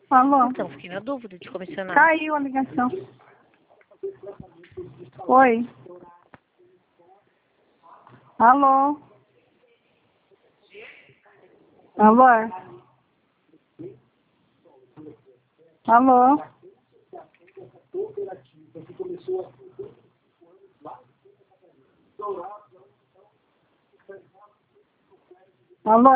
Alô? Então, fiquei na dúvida de comissionar. Caiu a ligação. Oi. Alô? Alô? Alô? Alô?